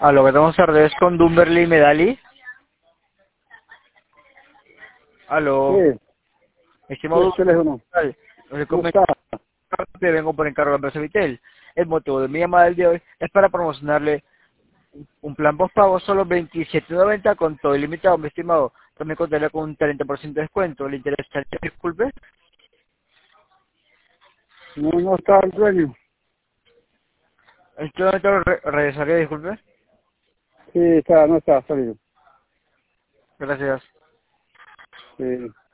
Aló, buenas tardes con Dumberly Medali. Aló, Sí, sí, estimado el teléfono. Dumberly, ¿Cómo está? te vengo por encargo de la empresa Vitel. El motivo de mi llamada del día de hoy es para promocionarle un plan postpago solo 27.90 con todo ilimitado, mi estimado. También contaría con un 30% de descuento. ¿Le interesa? Disculpe. No, no está el dueño. ¿En qué momento regresaría? Disculpe. Sí, está, no está salido. Gracias. Sí.